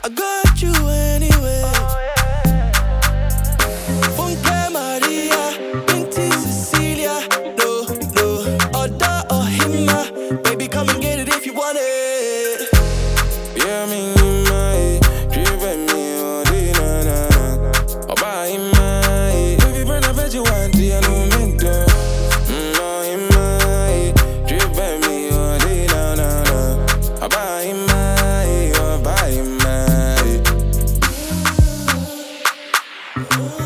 I got you anyway. Funke Maria, Binti Cecilia. No, no, Oda or Hima. Baby, come and get it if you want it. Yeah, me in my driven me all day, na na na. Oba in my baby, burn up at you want to, I know me do. No in my driven me all day, na na na. Oba in my, Oba in my.